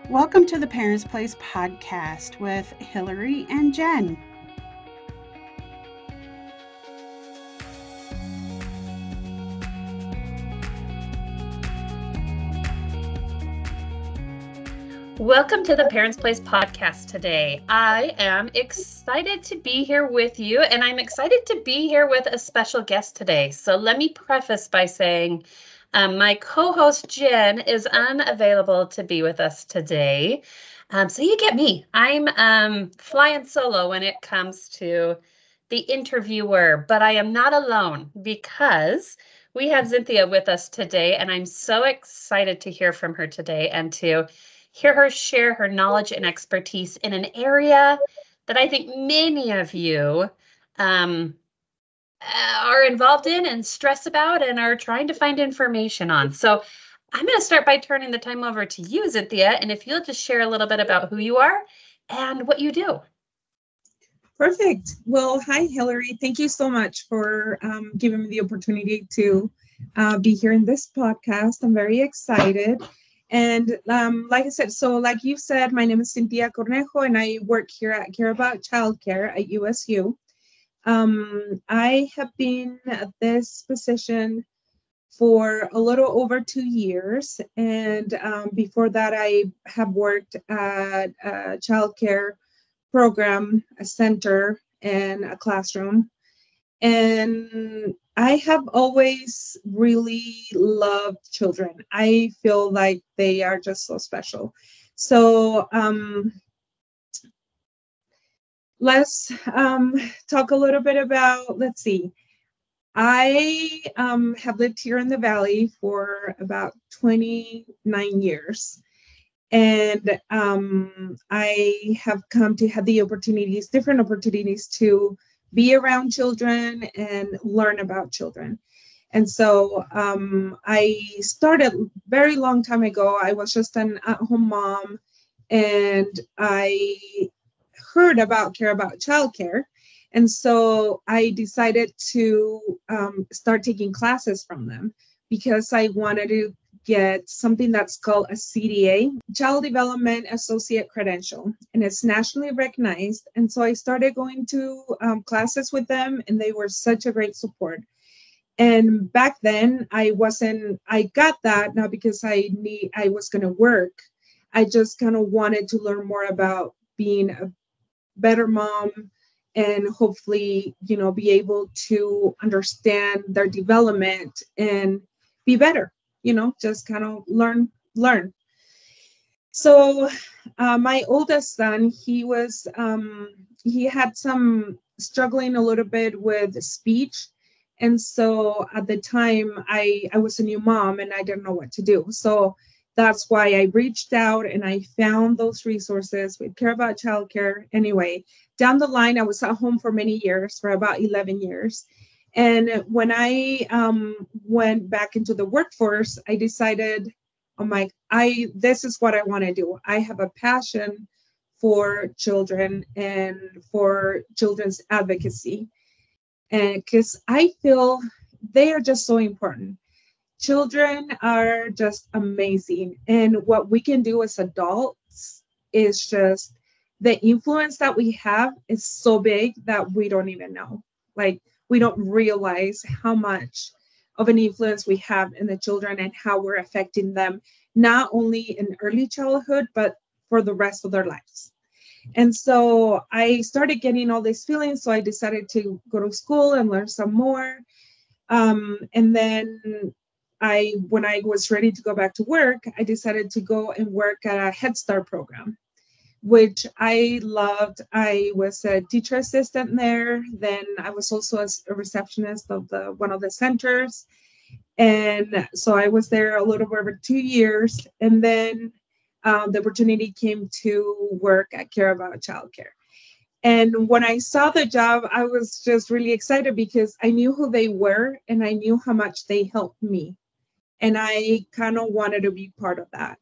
Welcome to the Parents Place podcast with Hillary and Jen. Welcome to the Parents Place podcast today. I am excited to be here with you, and I'm excited to be here with a special guest today. So let me preface by saying my co-host Jen is unavailable to be with us today. So you get me. I'm flying solo when it comes to the interviewer, but I am not alone because we have Cynthia with us today, and I'm so excited to hear from her today and to hear her share her knowledge and expertise in an area that I think many of you are involved in and stress about and are trying to find information on. So I'm going to start by turning the time over to you, Cynthia, and if you'll just share a little bit about who you are and what you do. Perfect. Well, hi, Hillary. Thank you so much for giving me the opportunity to be here in this podcast. I'm very excited. And like I said, like you said, my name is Cynthia Cornejo, and I work here at Care About Childcare at USU. I have been at this position for a little over 2 years. And before that, I have worked at a childcare program, a center, and a classroom. And I have always really loved children. I feel like they are just so special. So let's talk a little bit about, let's see. I have lived here in the Valley for about 29 years. And I have come to have the different opportunities to be around children and learn about children. And so I started very long time ago. I was just an at-home mom, and I heard about Care About Childcare. And so I decided to start taking classes from them because I wanted to get something that's called a CDA, Child Development Associate Credential, and it's nationally recognized. And so I started going to classes with them, and they were such a great support. And back then, I got that not because I was going to work. I just kind of wanted to learn more about being a better mom and hopefully, be able to understand their development and be better. Just kind of learn. So my oldest son, he had some struggling a little bit with speech. And so at the time I was a new mom and I didn't know what to do. So that's why I reached out and I found those resources with Care About Childcare. Anyway, down the line, I was at home for many years, for about 11 years. And when I went back into the workforce, I decided, this is what I want to do. I have a passion for children and for children's advocacy. And because I feel they are just so important. Children are just amazing. And what we can do as adults is just the influence that we have is so big that we don't even know. Like, we don't realize how much of an influence we have in the children and how we're affecting them, not only in early childhood, but for the rest of their lives. And so I started getting all these feelings. So I decided to go to school and learn some more. And then when I was ready to go back to work, I decided to go and work at a Head Start program, which I loved. I was a teacher assistant there. Then I was also a receptionist of one of the centers. And so I was there a little over 2 years. And then the opportunity came to work at Care About Childcare. And when I saw the job, I was just really excited because I knew who they were and I knew how much they helped me. And I kind of wanted to be part of that.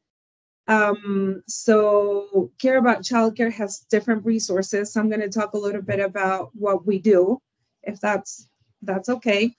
So Care About Childcare has different resources. So I'm going to talk a little bit about what we do, if that's okay.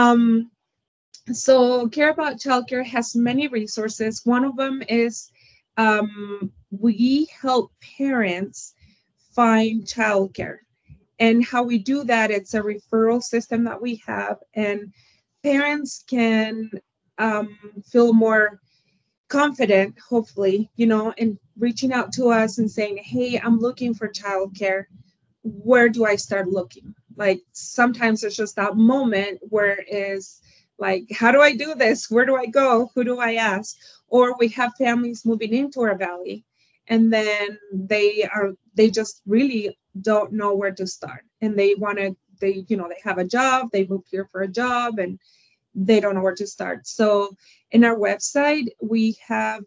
So Care About Childcare has many resources. One of them is we help parents find childcare. And how we do that, it's a referral system that we have, and parents can feel more confident, hopefully, in reaching out to us and saying, hey, I'm looking for childcare. Where do I start looking? Like sometimes it's just that moment where is like, how do I do this? Where do I go? Who do I ask? Or we have families moving into our valley, and then they just really don't know where to start, and they have a job, they moved here for a job, and they don't know where to start. So in our website, we have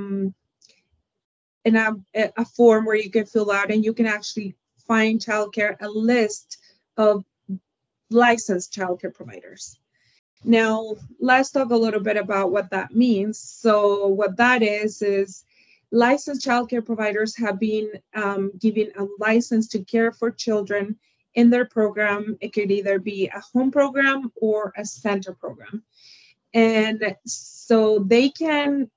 a form where you can fill out, and you can actually find childcare, a list of licensed childcare providers. Now, let's talk a little bit about what that means. So what that is licensed childcare providers have been given a license to care for children in their program. It could either be a home program or a center program. And so they can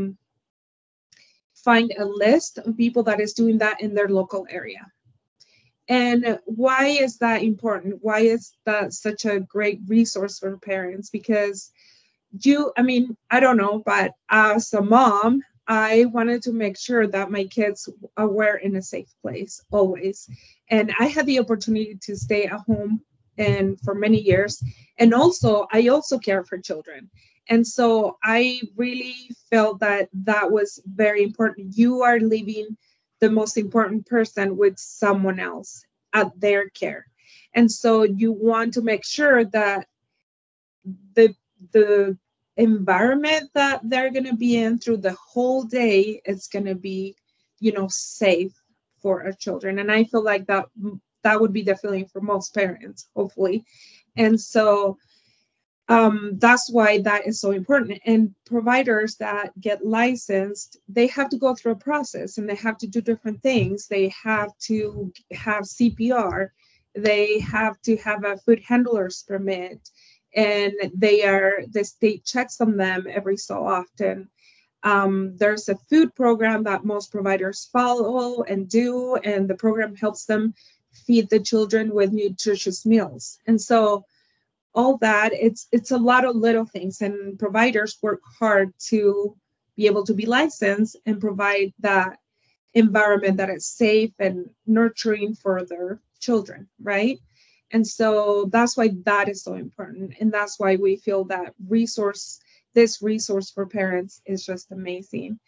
find a list of people that is doing that in their local area. And why is that important? Why is that such a great resource for parents? Because I don't know, but as a mom, I wanted to make sure that my kids were in a safe place always. And I had the opportunity to stay at home and for many years. And I also care for children. And so I really felt that was very important. You are leaving the most important person with someone else at their care. And so you want to make sure that the environment that they're going to be in through the whole day is going to be, safe for our children. And I feel like that would be the feeling for most parents, hopefully. And so that's why that is so important. And providers that get licensed, they have to go through a process, and they have to do different things. They have to have CPR. They have to have a food handler's permit, and the state checks on them every so often. There's a food program that most providers follow and do, and the program helps them feed the children with nutritious meals. And so all that, it's a lot of little things, and providers work hard to be able to be licensed and provide that environment that is safe and nurturing for their children, right? And so that's why that is so important, and that's why we feel that this resource for parents is just amazing.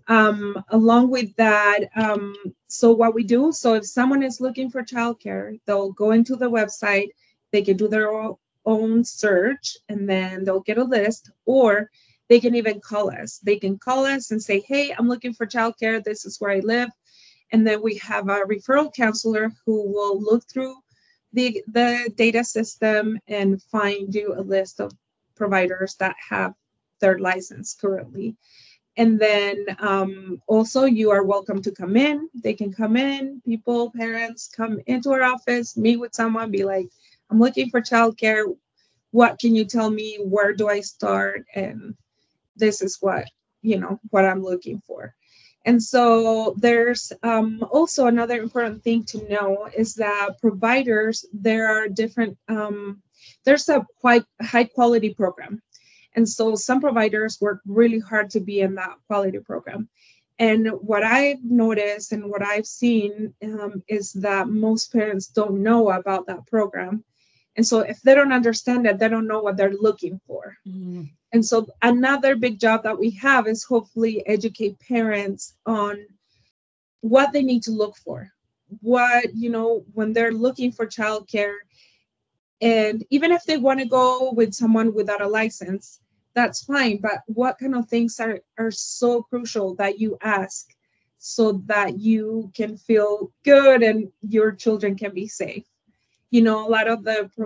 Along with that, so what we do, so if someone is looking for childcare, they'll go into the website, they can do their own search, and then they'll get a list, or they can even call us. They can call us and say, hey, I'm looking for childcare. This is where I live. And then we have a referral counselor who will look through the data system and find you a list of providers that have their license currently. And then also you are welcome to come in. They can come in, parents come into our office, meet with someone, be like, I'm looking for childcare. What can you tell me? Where do I start? And this is what I'm looking for. And so there's also another important thing to know is that providers, there are different, there's a quite high quality program. And so some providers work really hard to be in that quality program. And what I've noticed and what I've seen is that most parents don't know about that program. And so if they don't understand it, they don't know what they're looking for. Mm-hmm. And so another big job that we have is hopefully educate parents on what they need to look for, when they're looking for childcare. And even if they want to go with someone without a license, that's fine. But what kind of things are so crucial that you ask so that you can feel good and your children can be safe? A lot of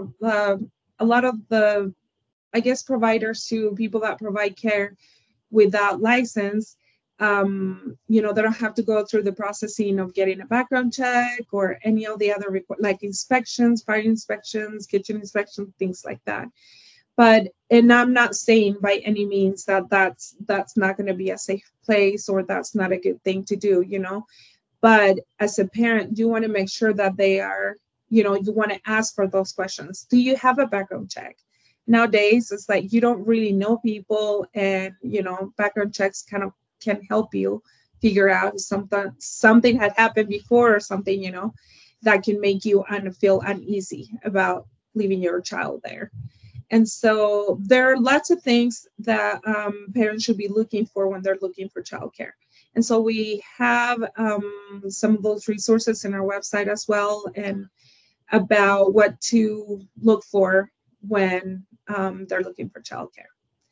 the, I guess, providers to people that provide care without license, they don't have to go through the processing of getting a background check or any of the other like inspections, fire inspections, kitchen inspections, things like that. And I'm not saying by any means that that's not going to be a safe place or that's not a good thing to do, but as a parent, you want to make sure that they are, you want to ask for those questions. Do you have a background check? Nowadays, it's like you don't really know people, and background checks kind of can help you figure out if something had happened before or something, that can make you feel uneasy about leaving your child there. And so there are lots of things that parents should be looking for when they're looking for childcare. And so we have some of those resources in our website as well, and about what to look for when they're looking for childcare.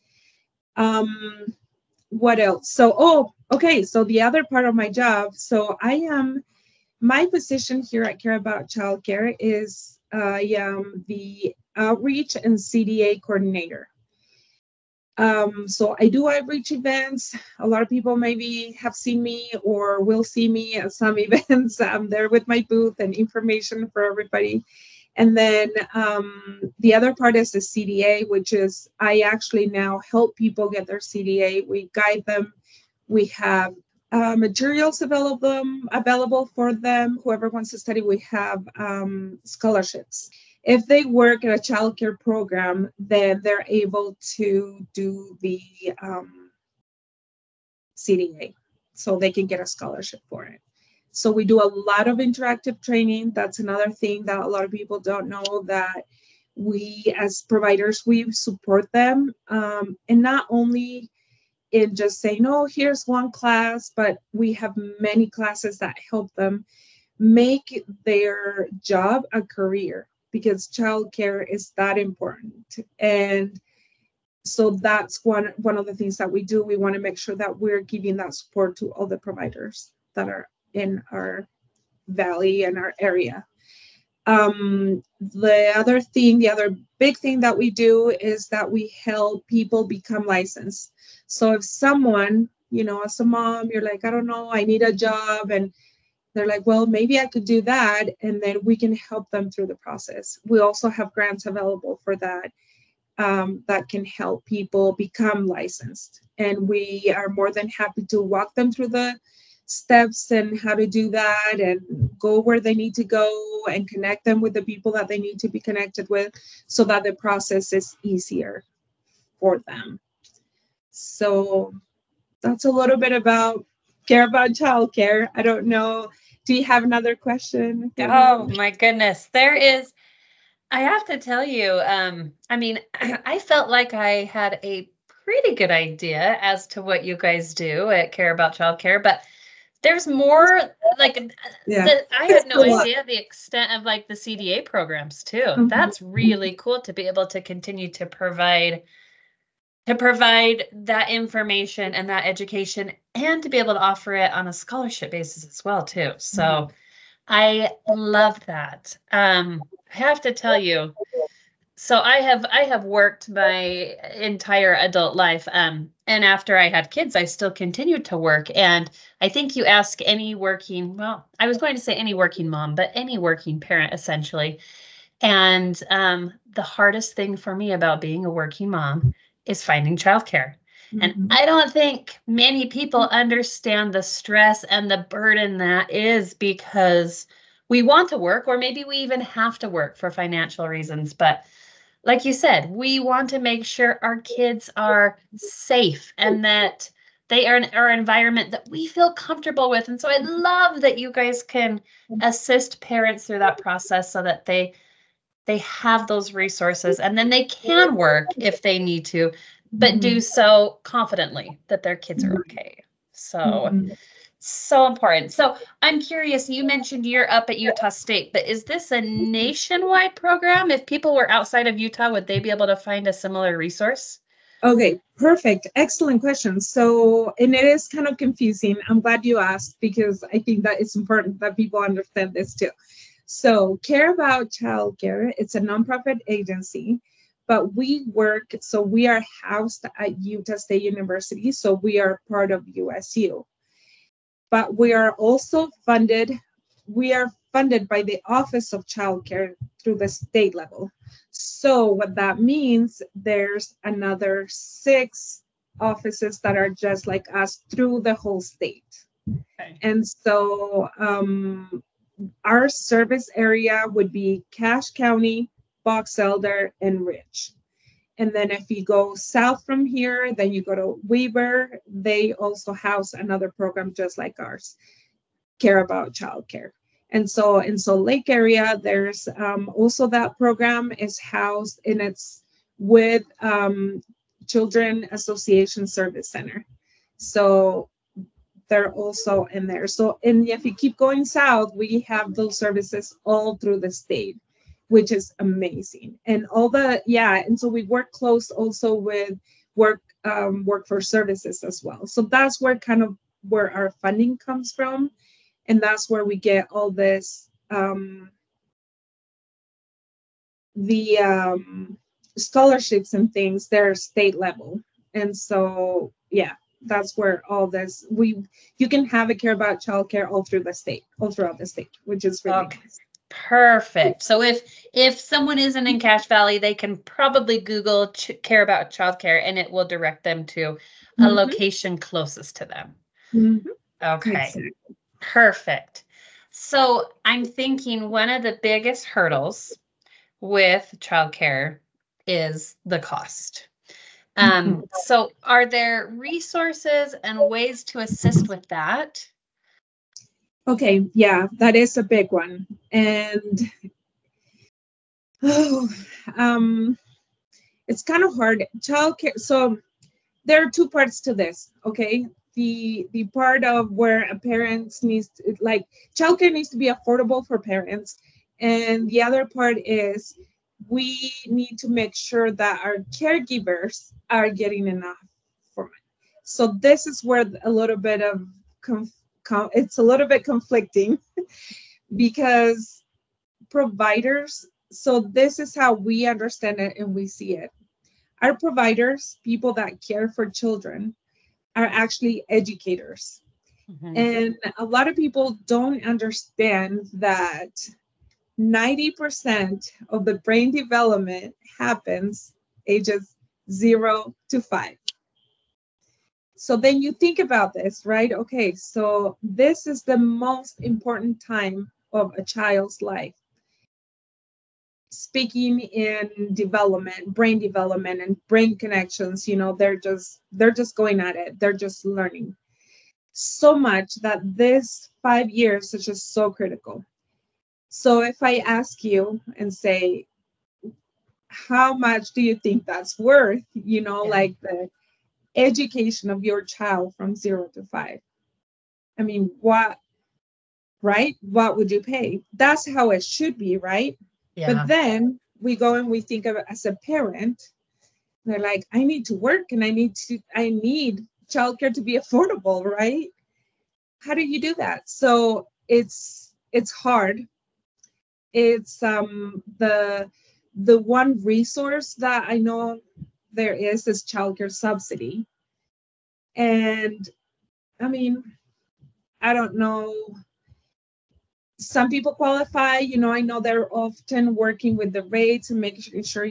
What else? So the other part of my job. So my position here at Care About Childcare is I am the outreach and CDA coordinator. So I do outreach events. A lot of people maybe have seen me or will see me at some events. I'm there with my booth and information for everybody. And then the other part is the CDA, which is I actually now help people get their CDA. We guide them. We have materials available for them. Whoever wants to study, we have scholarships. If they work at a childcare program, then they're able to do the CDA, so they can get a scholarship for it. So we do a lot of interactive training. That's another thing that a lot of people don't know, that we as providers, we support them, and not only in just saying, oh, here's one class, but we have many classes that help them make their job a career, because childcare is that important. And so that's one of the things that we do. We want to make sure that we're giving that support to all the providers that are in our valley and our area. The other big thing that we do is that we help people become licensed. So if someone, as a mom, you're like, I don't know, I need a job, and they're like, well, maybe I could do that, and then we can help them through the process. We also have grants available for that, that can help people become licensed. And we are more than happy to walk them through the steps and how to do that, and go where they need to go, and connect them with the people that they need to be connected with, so that the process is easier for them. So that's a little bit about Care About Childcare. I don't know. Do you have another question? Oh my goodness. I have to tell you, I felt like I had a pretty good idea as to what you guys do at Care About Childcare, but there's more, I had no idea the extent of the CDA programs too. Mm-hmm. That's really cool to be able to continue to provide that information and that education, and to be able to offer it on a scholarship basis as well too. So mm-hmm. I love that. I have to tell you, so I have worked my entire adult life, and after I had kids, I still continued to work. And I think you ask any working, well, I was going to say any working mom, but any working parent essentially. And the hardest thing for me about being a working mom is finding childcare. Mm-hmm. And I don't think many people understand the stress and the burden that is, because we want to work, or maybe we even have to work for financial reasons. But like you said, we want to make sure our kids are safe and that they are in our environment that we feel comfortable with. And so I love that you guys can assist parents through that process, so that they have those resources, and then they can work if they need to, but do so confidently that their kids are okay. So important. So I'm curious, you mentioned you're up at Utah State, but is this a nationwide program? If people were outside of Utah, would they be able to find a similar resource? Okay, perfect. Excellent question. So, and it is kind of confusing. I'm glad you asked, because I think that it's important that people understand this too. So Care About Childcare, it's a nonprofit agency, but we are housed at Utah State University. So we are part of USU. But we are also funded. We are funded by the Office of Child Care through the state level. So what that means, there's another 6 offices that are just like us through the whole state. Okay. And so our service area would be Cache County, Box Elder, and Rich. And then if you go south from here, then you go to Weber. They also house another program just like ours, Care About Childcare. And so in Salt Lake area, there's also that program is housed, and it's with Children Association Service Center. So they're also in there. So, and if you keep going south, we have those services all through the state, which is amazing. And and so we work close also with workforce services as well. So that's where our funding comes from. And that's where we get all this, scholarships and things, they're state level. And so, yeah, that's where all this, you can have a Care About Childcare all throughout the state, which is really nice. Perfect. So if someone isn't in Cache Valley, they can probably Google Care About Childcare, and it will direct them to a location closest to them. Okay. Exactly. Perfect. So I'm thinking one of the biggest hurdles with childcare is the cost. So are there resources and ways to assist with that? Okay, yeah, that is a big one. And it's kind of hard. Childcare, so there are 2 parts to this, okay? The part of where a parent needs to, like, childcare needs to be affordable for parents. And the other part is we need to make sure that our caregivers are getting enough for it. So this is where a little bit of it's a little bit conflicting because providers, so this is how we understand it and we see it. Our providers, people that care for children, are actually educators. And a lot of people don't understand that 90% of the brain development happens ages 0 to 5. So then you think about this, right? Okay, so this is the most important time of a child's life. Speaking in development, brain development and brain connections, they're just going at it. They're just learning so much that this 5 years is just so critical. So if I ask you and say, how much do you think that's worth, like the education of your child from 0 to 5? I mean, what would you pay? That's how it should be, right? Yeah. But then we go and we think of it as a parent. They're like, I need to work and I need childcare to be affordable, right? How do you do that? So it's hard. It's the one resource that I know there is childcare subsidy. And I mean, I don't know. Some people qualify, I know they're often working with the rates and making sure,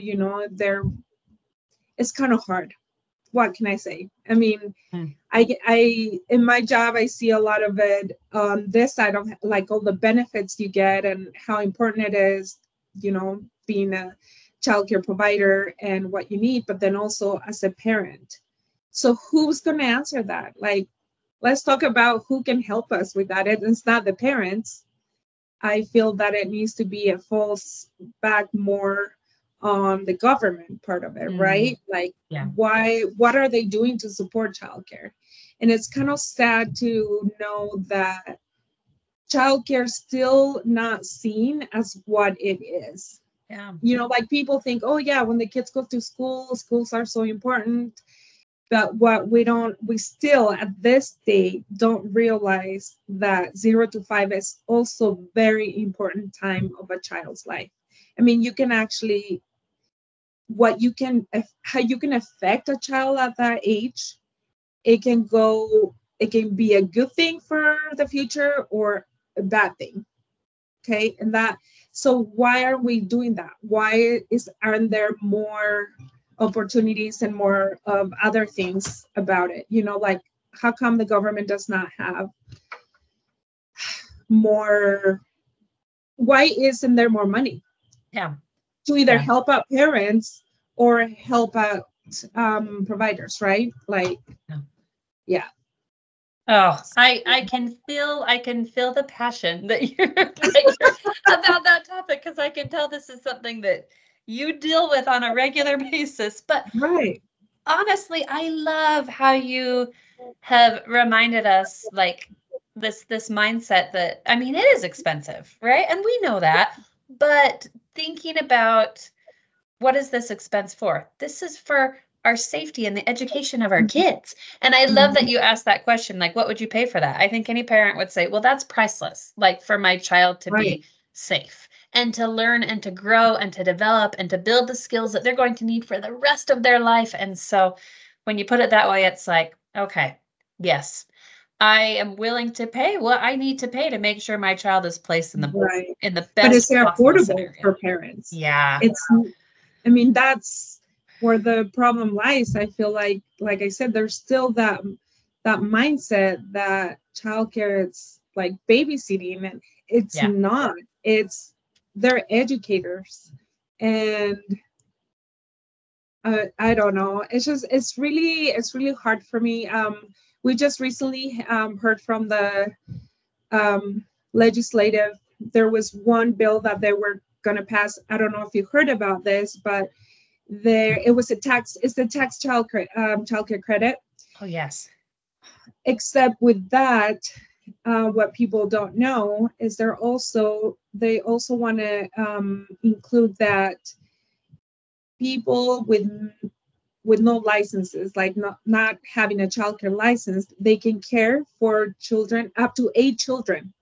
it's kind of hard. What can I say? I mean, I in my job, I see a lot of it on this side of like all the benefits you get and how important it is, being a childcare provider and what you need, but then also as a parent. So who's going to answer that? Like, let's talk about who can help us with that. It's not the parents. I feel that it needs to be a falls back more on the government part of it, right? Like, what are they doing to support childcare? And it's kind of sad to know that childcare is still not seen as what it is. Yeah. Like people think, oh yeah, when the kids go to school, schools are so important. But what we still at this day don't realize that 0 to 5 is also very important time of a child's life. I mean, you can actually, how you can affect a child at that age, it can be a good thing for the future or a bad thing. Okay. So why are we doing that? Why aren't there more opportunities and more of other things about it? Like, how come the government does not have more? Why isn't there more money? Yeah. To either help out parents or help out providers, right? Like, yeah. Oh, I can feel the passion that you're about that topic, because I can tell this is something that you deal with on a regular basis. But right. Honestly, I love how you have reminded us, like, this mindset that, I mean, it is expensive, right? And we know that, but thinking about, what is this expense for? This is for our safety and the education of our kids. And I love that you asked that question, like, what would you pay for that? I think any parent would say, well, that's priceless, like, for my child to be safe and to learn and to grow and to develop and to build the skills that they're going to need for the rest of their life. And so when you put it that way, it's like, okay, yes, I am willing to pay what I need to pay to make sure my child is placed in the best. But it's affordable scenario for parents. Yeah. I mean, that's where the problem lies. I feel like I said, there's still that mindset that childcare is like babysitting, and it's not. They're educators, and I don't know. It's really hard for me. We just recently heard from the legislative. There was one bill that they were going to pass. I don't know if you heard about this, but it's the tax childcare credit. Oh, yes. Except with that, what people don't know is they also want to include that people with no licenses, like not having a childcare license, they can care for children up to 8 children.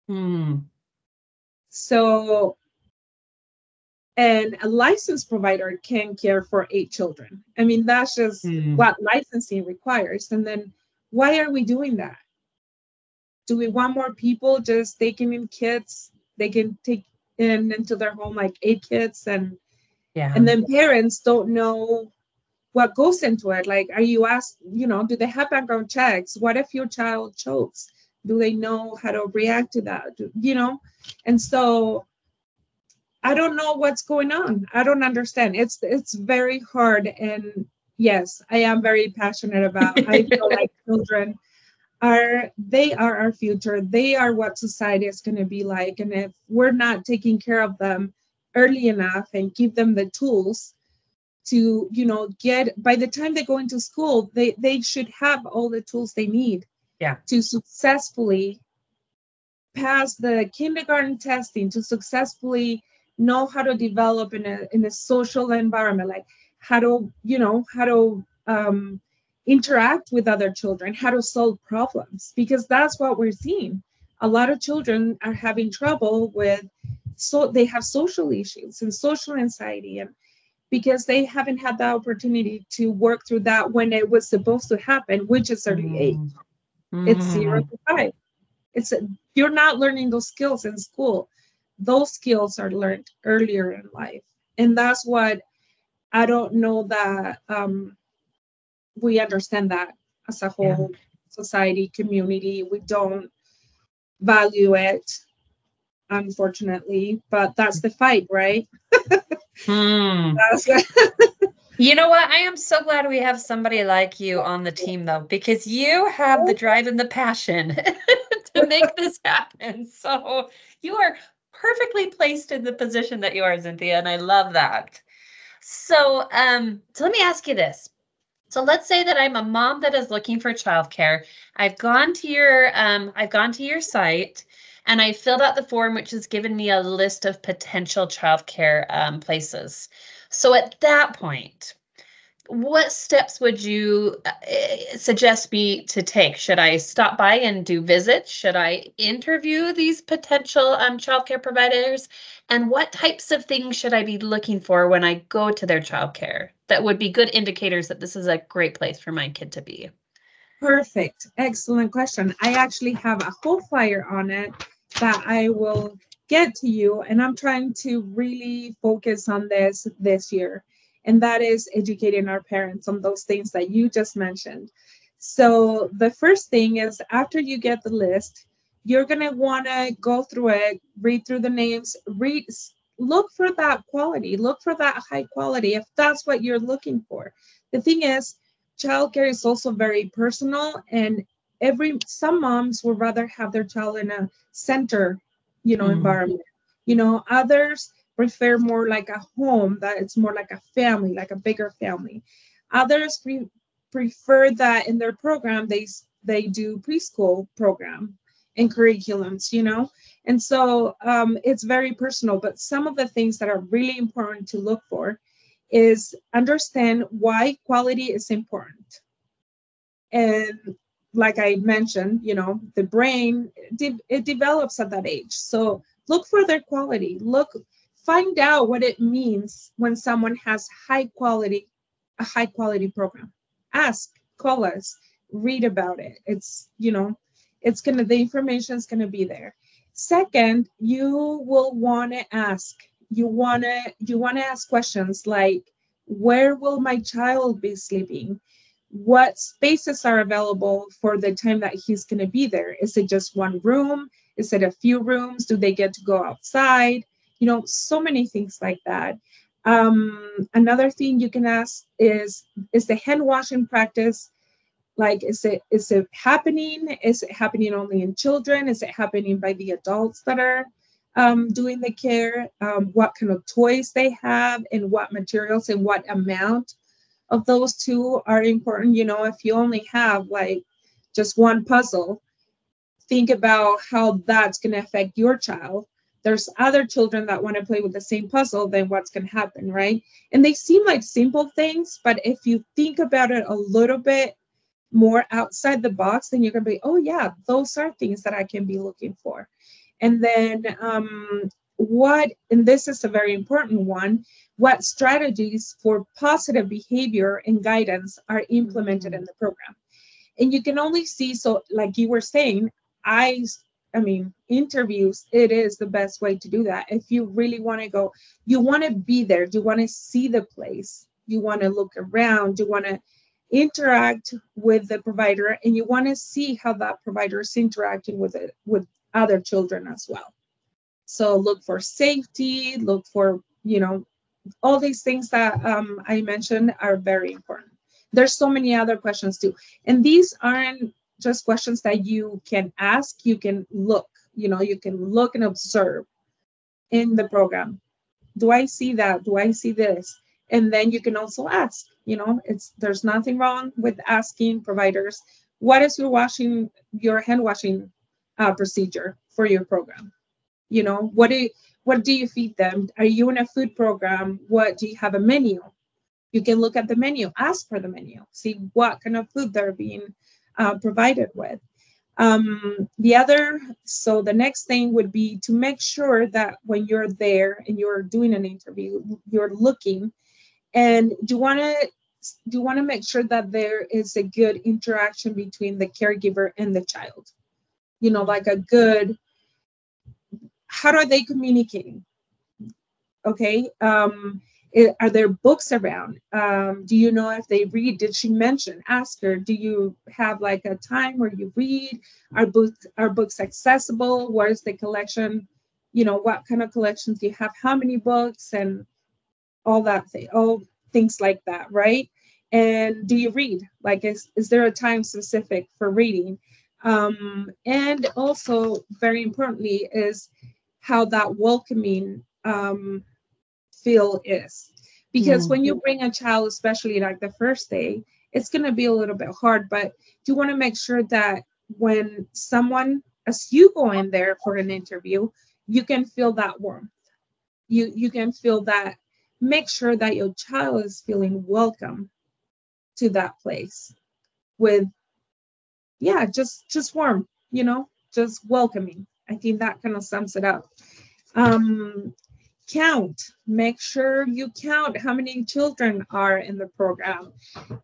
So, and a licensed provider can care for 8 children. I mean, that's just what licensing requires. And then why are we doing that? Do we want more people just taking in kids? They can take into their home like 8 kids, and then parents don't know what goes into it. Like, are you asked, do they have background checks? What if your child chokes? Do they know how to react to that? And so I don't know what's going on. I don't understand. It's very hard. And yes, I am very passionate about, I feel like children are our future. They are what society is going to be like. And if we're not taking care of them early enough and give them the tools to, get, by the time they go into school, they should have all the tools they need to successfully pass the kindergarten testing, to successfully know how to develop in a social environment, like how to interact with other children, how to solve problems, because that's what we're seeing. A lot of children are having trouble with, so they have social issues and social anxiety, and because they haven't had the opportunity to work through that when it was supposed to happen, which is early age. It's 0 to 5. You're not learning those skills in school. Those skills are learned earlier in life. And that's what I don't know that we understand that as a whole society, community. We don't value it, unfortunately, but that's the fight, right? You know what? I am so glad we have somebody like you on the team, though, because you have the drive and the passion to make this happen. So you are perfectly placed in the position that you are, Cynthia, and I love that. So let me ask you this. So let's say that I'm a mom that is looking for childcare. I've gone to your site, and I filled out the form, which has given me a list of potential childcare places. So at that point, what steps would you suggest me to take? Should I stop by and do visits? Should I interview these potential childcare providers? And what types of things should I be looking for when I go to their childcare that would be good indicators that this is a great place for my kid to be? Perfect. Excellent question. I actually have a whole flyer on it that I will get to you, and I'm trying to really focus on this year, and that is educating our parents on those things that you just mentioned. So the first thing is, after you get the list, you're going to want to go through it, read through the names, look for that quality, look for that high quality if that's what you're looking for. The thing is, childcare is also very personal, and some moms would rather have their child in a center, environment. Others prefer more like a home, that it's more like a family, like a bigger family. Others prefer that in their program they do preschool program and curriculums, and so it's very personal. But some of the things that are really important to look for is understand why quality is important. And like I mentioned, the brain, it develops at that age. So look for their quality. Find out what it means when someone has a high quality program. Ask, call us, read about it. The information is gonna be there. Second, you will want to ask. You want to ask questions like, where will my child be sleeping? What spaces are available for the time that he's going to be there? Is it just one room? Is it a few rooms? Do they get to go outside? So many things like that. Another thing you can ask is the hand washing practice, like, is it happening? Is it happening only in children? Is it happening by the adults that are doing the care? What kind of toys they have, and what materials, and what amount of those two are important. If you only have like just one puzzle, think about how that's going to affect your child. There's other children that want to play with the same puzzle, then what's going to happen, right? And they seem like simple things, but if you think about it a little bit more outside the box, then you're going to be, oh yeah, those are things that I can be looking for. And then and this is a very important one, what strategies for positive behavior and guidance are implemented in the program. And you can only see, so like you were saying, I mean, interviews, it is the best way to do that. If you really want to go, you want to be there, you want to see the place, you want to look around, you want to interact with the provider, and you want to see how that provider is interacting with other children as well. So look for safety, look for, all these things that I mentioned are very important. There's so many other questions too. And these aren't just questions that you can ask, you can look, you can look and observe in the program. Do I see that? Do I see this? And then you can also ask, there's nothing wrong with asking providers, what is your hand washing procedure for your program? What do you feed them? Are you in a food program? What do you have a menu? You can look at the menu, ask for the menu, see what kind of food they're being provided with. The next thing would be to make sure that when you're there and you're doing an interview, you're looking, and you want to make sure that there is a good interaction between the caregiver and the child. Like a good, how are they communicating? Okay. Are there books around? Do you know if they read? Did she mention? Ask her, do you have like a time where you read? Are books accessible? What is the collection? What kind of collections do you have? How many books? And all things like that, right? And do you read? Like, is there a time specific for reading? And also, very importantly, is how that welcoming feel is. Because when you bring a child, especially like the first day, it's going to be a little bit hard, but you want to make sure that when someone, as you go in there for an interview, you can feel that warmth. You can feel that, make sure that your child is feeling welcome to that place with, just warm, just welcoming. I think that kind of sums it up. Count, make sure you count how many children are in the program,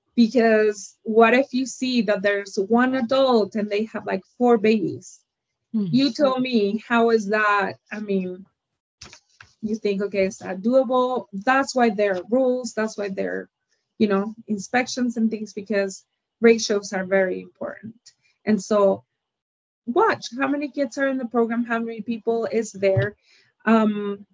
because what if you see that there's one adult and they have like 4 babies? You tell me, how is that? I mean, you think, okay, is that doable? That's why there are rules. That's why there are, inspections and things, because ratios are very important. And so watch how many kids are in the program, how many people is there. And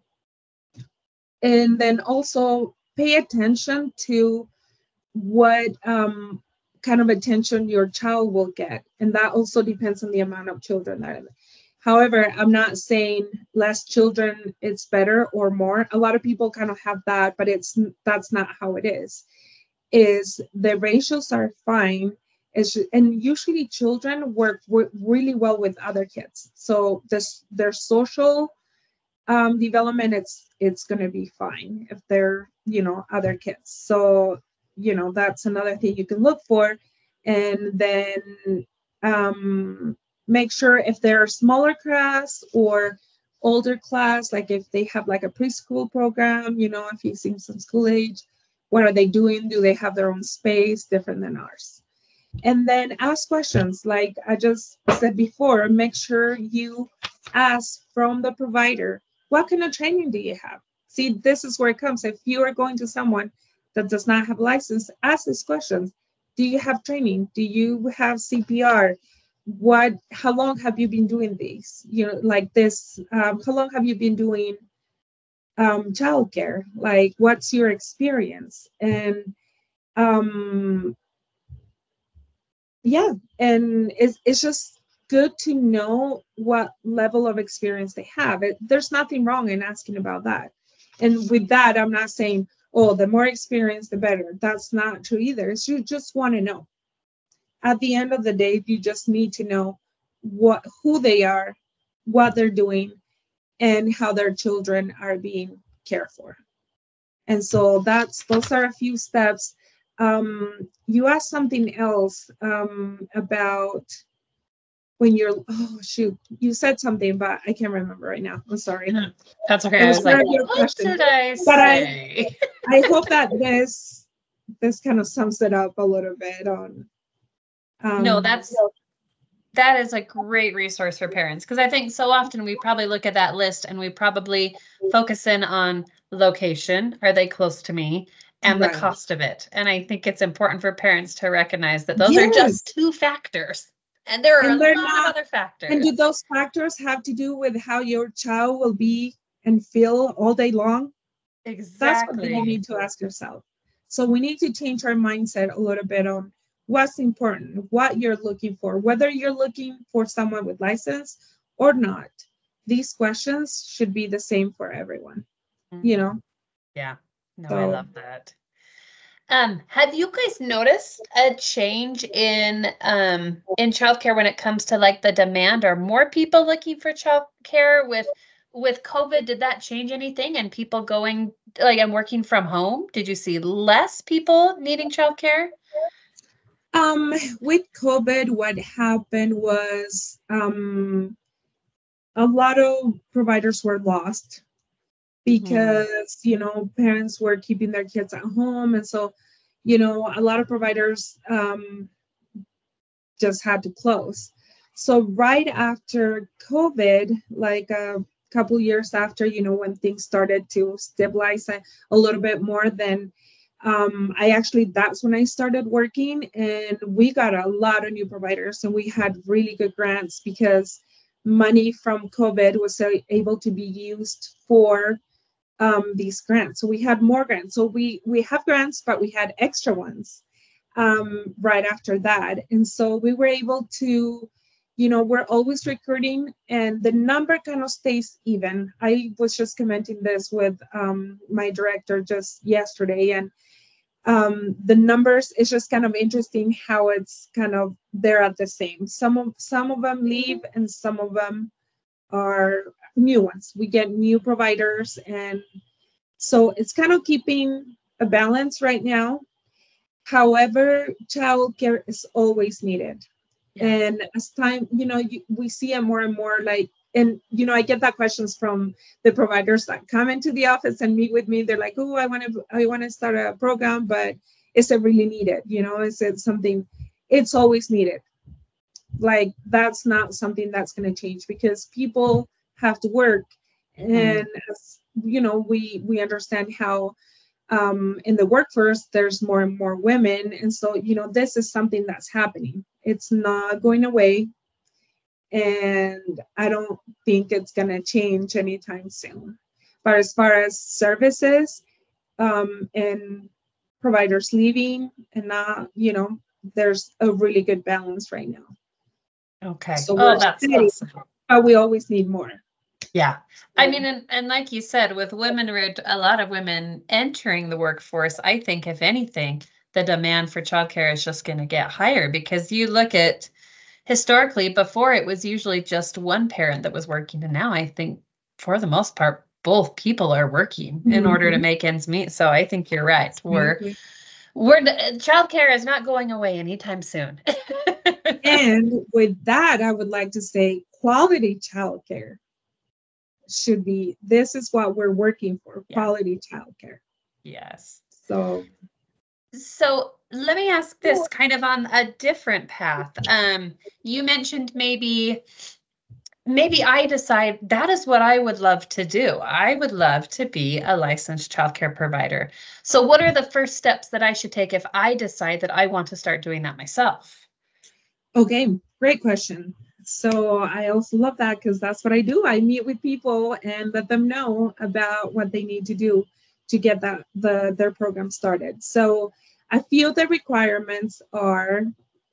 then also pay attention to what kind of attention your child will get. And that also depends on the amount of children that are there. However, I'm not saying less children, it's better or more. A lot of people kind of have that, but that's not how it is. The ratios are fine. And usually children work really well with other kids. So their social development, it's going to be fine if they're, other kids. So, that's another thing you can look for. And then make sure if they're smaller class or older class, like if they have like a preschool program, if you see some school age, what are they doing? Do they have their own space different than ours? And then ask questions. Like I just said before, make sure you ask from the provider, what kind of training do you have? See, this is where it comes. If you are going to someone that does not have a license, ask these questions. Do you have training? Do you have CPR? How long have you been doing these? Like this, how long have you been doing childcare? Like, what's your experience? And yeah, and it's just good to know what level of experience they have. There's nothing wrong in asking about that. And with that, I'm not saying, oh, the more experience, the better. That's not true either. It's you just want to know. At the end of the day, you just need to know who they are, what they're doing, and how their children are being cared for. And so those are a few steps. You asked something else about when you said something, but I can't remember right now. I'm sorry. That's okay. I was like, what did I say? I hope that this kind of sums it up a little bit on. No, that is a great resource for parents, because I think so often we probably look at that list and we probably focus in on location. Are they close to me? And right. The cost of it. And I think it's important for parents to recognize that those are just two factors. And there are a lot of other factors. And do those factors have to do with how your child will be and feel all day long? Exactly. That's what you need to ask yourself. So we need to change our mindset a little bit on what's important, what you're looking for, whether you're looking for someone with license or not. These questions should be the same for everyone, Yeah, no, so, I love that. Have you guys noticed a change in childcare when it comes to like the demand? Are more people looking for childcare with COVID? Did that change anything? And people going and working from home? Did you see less people needing childcare? With COVID, what happened was a lot of providers were lost because, parents were keeping their kids at home. And so, a lot of providers just had to close. So right after COVID, like a couple years after, when things started to stabilize a little bit more, then that's when I started working, and we got a lot of new providers, and we had really good grants because money from COVID was able to be used for these grants. So we had more grants. So we have grants, but we had extra ones right after that. And so we were able to, we're always recruiting, and the number kind of stays even. I was just commenting this with my director just yesterday, and the numbers, it's just kind of interesting how it's kind of, they're at the same. Some of them leave, and some of them are new ones. We get new providers, and so it's kind of keeping a balance right now. However, childcare is always needed. Yeah. And as time, we see it more and more, and I get that questions from the providers that come into the office and meet with me. They're like, oh, I want to start a program, but is it really needed? Is it something? It's always needed. Like, that's not something that's going to change because people have to work. And as you know, we understand how in the workforce there's more and more women, and so this is something that's happening. It's not going away, and I don't think it's going to change anytime soon. But as far as services and providers leaving and not, there's a really good balance right now. Okay. So that's awesome. But we always need more. Yeah. I mean, and like you said, with women, a lot of women entering the workforce, I think if anything, the demand for childcare is just going to get higher, because you look at historically, before it was usually just one parent that was working. And now I think for the most part, both people are working in order to make ends meet. So I think you're right. Childcare is not going away anytime soon. And with that, I would like to say quality childcare should be, this is what we're working for, quality childcare. Yes. So let me ask this kind of on a different path. You mentioned maybe I decide that is what I would love to do. I would love to be a licensed childcare provider. So what are the first steps that I should take if I decide that I want to start doing that myself? Okay, great question. So I also love that, because that's what I do. I meet with people and let them know about what they need to do to get their program started. So a few of the requirements are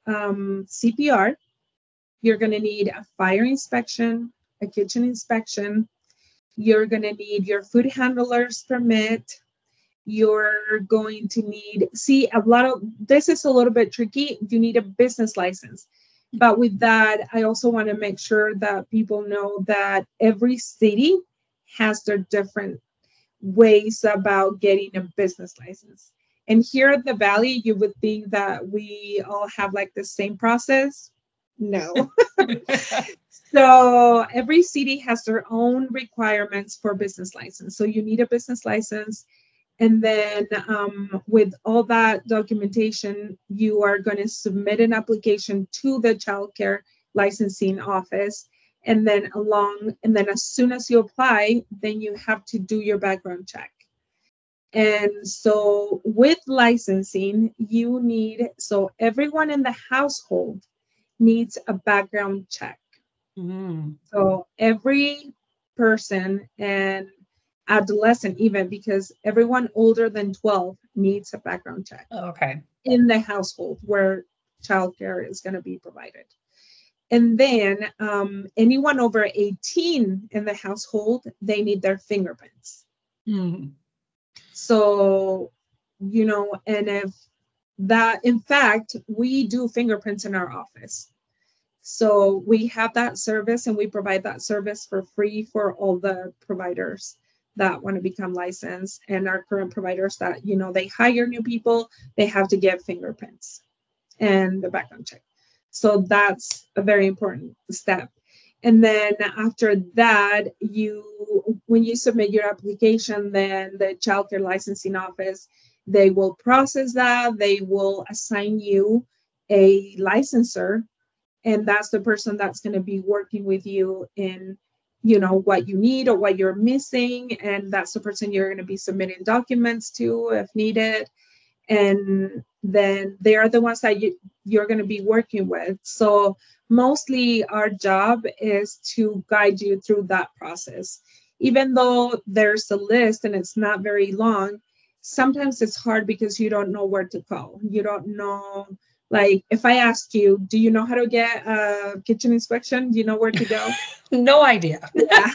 CPR. You're going to need a fire inspection, a kitchen inspection. You're going to need your food handler's permit. You're going to need, this is a little bit tricky. You need a business license. But with that, I also want to make sure that people know that every city has their different ways about getting a business license. And here at the Valley, you would think that we all have like the same process. No. So every city has their own requirements for business license. So you need a business license. And then with all that documentation, you are going to submit an application to the child care licensing office. And then as soon as you apply, then you have to do your background check. And so with licensing, so everyone in the household needs a background check. So every person and adolescent, even, because everyone older than 12 needs a background check. Okay. In the household where childcare is going to be provided. And then anyone over 18 in the household, they need their fingerprints. So, and if that, in fact, we do fingerprints in our office. So we have that service, and we provide that service for free for all the providers that want to become licensed, and our current providers that, they hire new people, they have to get fingerprints and the background check. So that's a very important step. And then after that, when you submit your application, then the child care licensing office, they will process that. They will assign you a licensor, and that's the person that's going to be working with you in what you need or what you're missing. And that's the person you're going to be submitting documents to if needed. And then they are the ones that you're going to be working with. So mostly our job is to guide you through that process. Even though there's a list and it's not very long, sometimes it's hard because you don't know where to go. You don't know, like if I asked you, do you know how to get a kitchen inspection? Do you know where to go? No idea. Yeah.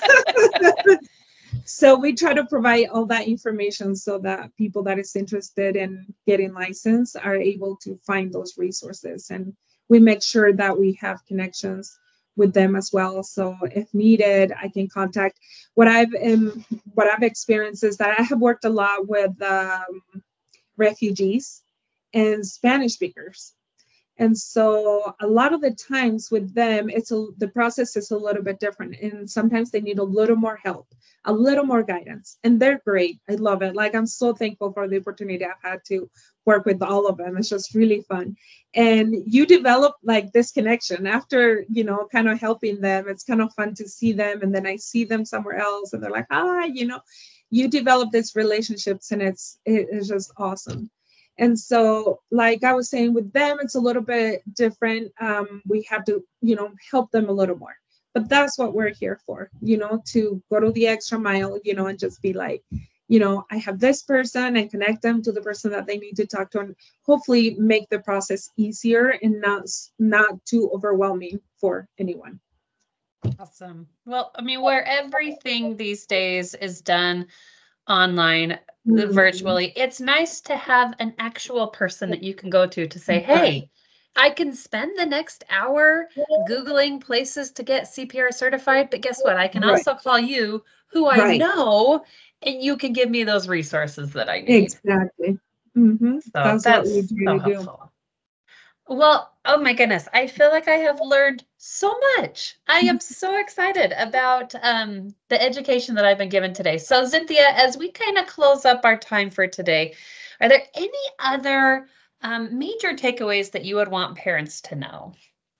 So we try to provide all that information so that people that is interested in getting licensed are able to find those resources. And we make sure that we have connections with them as well. So if needed, I can contact. What I've experienced is that I have worked a lot with refugees and Spanish speakers. And so a lot of the times with them, the process is a little bit different. And sometimes they need a little more help, a little more guidance. And they're great. I love it. Like, I'm so thankful for the opportunity I've had to work with all of them. It's just really fun. And you develop like this connection after, kind of helping them. It's kind of fun to see them. And then I see them somewhere else and they're like, hi, you develop these relationships, and it's just awesome. And so, like I was saying, with them, it's a little bit different. We have to, help them a little more. But that's what we're here for, to go to the extra mile, and just be like, I have this person, and connect them to the person that they need to talk to, and hopefully make the process easier and not too overwhelming for anyone. Awesome. Well, I mean, where everything these days is done online, virtually, it's nice to have an actual person that you can go to say, hey, I can spend the next hour Googling places to get CPR certified, but guess what? I can also call you, who I know, and you can give me those resources that I need. Exactly. Mm-hmm. So that's what we so helpful. Well, oh my goodness, I feel like I have learned so much. I am so excited about the education that I've been given today. So Cynthia, as we kind of close up our time for today, are there any other major takeaways that you would want parents to know?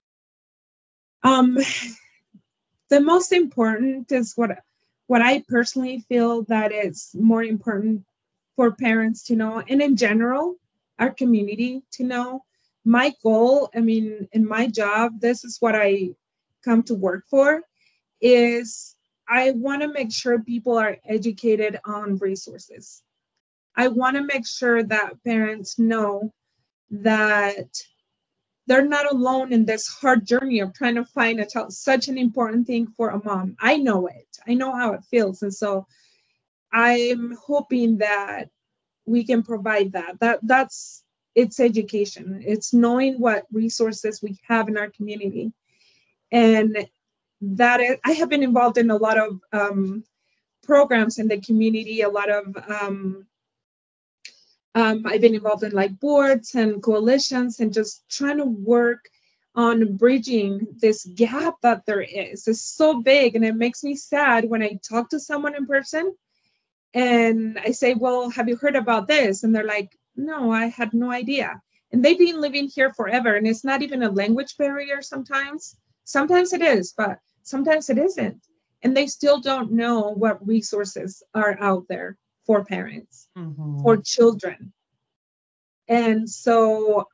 The most important is what I personally feel that it's more important for parents to know, and in general, our community to know. My goal, in my job, this is what I come to work for, is I want to make sure people are educated on resources. I want to make sure that parents know that they're not alone in this hard journey of trying to find a child, such an important thing for a mom. I know it. I know how it feels. And so I'm hoping that we can provide that. It's education. It's knowing what resources we have in our community. And I have been involved in a lot of programs in the community, a lot of, I've been involved in like boards and coalitions and just trying to work on bridging this gap that there is. It's so big, and it makes me sad when I talk to someone in person and I say, well, have you heard about this? And they're like, no, I had no idea. And they've been living here forever. And it's not even a language barrier sometimes. Sometimes it is, but sometimes it isn't. And they still don't know what resources are out there for parents, for children. And so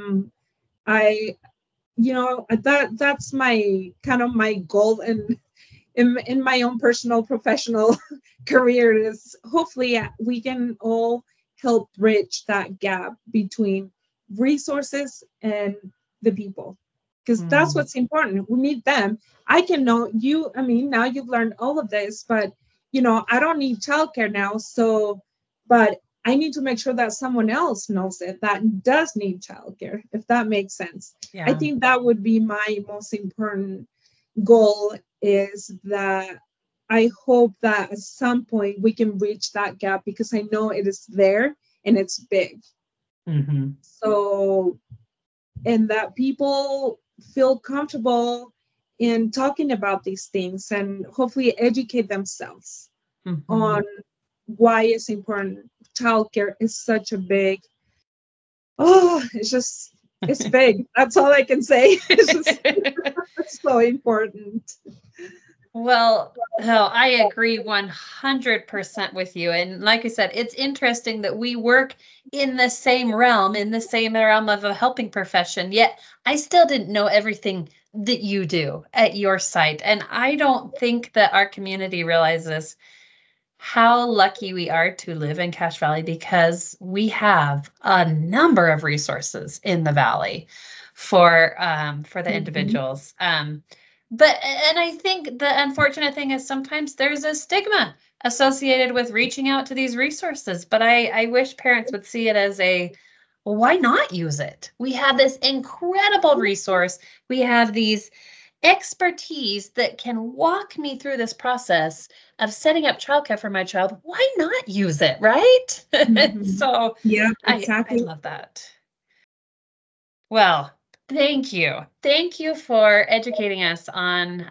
that's my kind of my goal in my own personal professional career, is hopefully we can all help bridge that gap between resources and the people, because that's what's important. We need them. I can know you, now you've learned all of this, but I don't need childcare now, but I need to make sure that someone else knows it that does need childcare, if that makes sense. Yeah. I think that would be my most important goal, is that I hope that at some point we can reach that gap, because I know it is there and it's big. So, and that people feel comfortable in talking about these things and hopefully educate themselves on why it's important. Childcare is such a big, it's big. That's all I can say. It's so important. Well, I agree 100% with you. And like I said, it's interesting that we work in the same realm of a helping profession, yet I still didn't know everything that you do at your site. And I don't think that our community realizes how lucky we are to live in Cache Valley, because we have a number of resources in the Valley for the individuals. But I think the unfortunate thing is sometimes there's a stigma associated with reaching out to these resources. But I wish parents would see it as well, why not use it? We have this incredible resource. We have these expertise that can walk me through this process of setting up childcare for my child. Why not use it, right? So yeah, exactly. I love that. Well, Thank you. Thank you for educating us on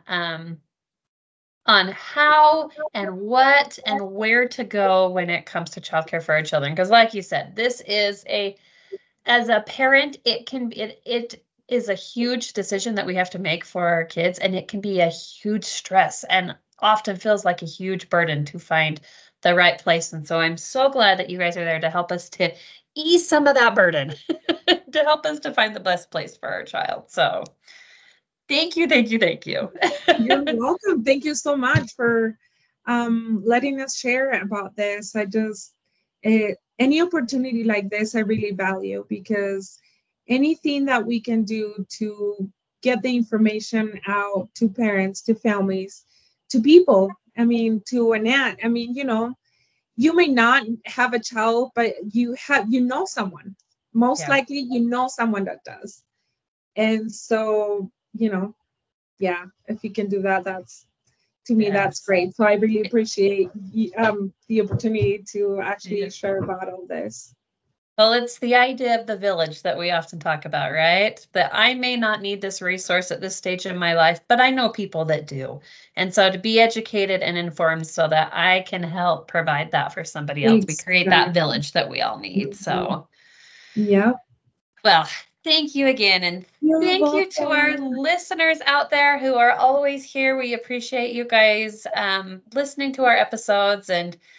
how and what and where to go when it comes to childcare for our children. Because like you said, this is as a parent, it is a huge decision that we have to make for our kids, and it can be a huge stress and often feels like a huge burden to find the right place. And so I'm so glad that you guys are there to help us to ease some of that burden, to help us to find the best place for our child. So thank you, thank you, thank you. You're welcome. Thank you so much for letting us share about this. Any opportunity like this, I really value, because anything that we can do to get the information out to parents, to families, to people, to Annette, you may not have a child, but you know someone. Most likely you know someone that does. And so, if you can do that, that's great. So I really appreciate the opportunity to actually share about all this. Well, it's the idea of the village that we often talk about, right? That I may not need this resource at this stage in my life, but I know people that do. And so to be educated and informed so that I can help provide that for somebody else, we create that village that we all need. So, yeah. Well, thank you again. And thank you to our listeners out there who are always here. We appreciate you guys listening to our episodes.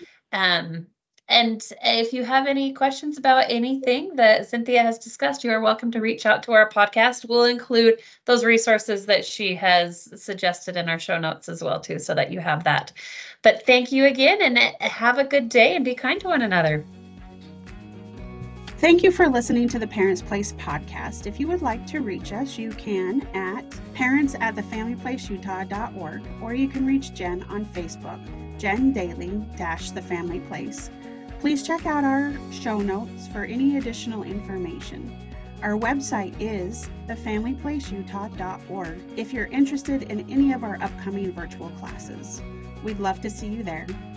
And if you have any questions about anything that Cynthia has discussed, you are welcome to reach out to our podcast. We'll include those resources that she has suggested in our show notes as well, too, so that you have that. But thank you again, and have a good day, and be kind to one another. Thank you for listening to the Parents Place podcast. If you would like to reach us, you can at parents@thefamilyplaceutah.org, or you can reach Jen on Facebook, Jen Daly The Family Place. Please check out our show notes for any additional information. Our website is thefamilyplaceutah.org if you're interested in any of our upcoming virtual classes. We'd love to see you there.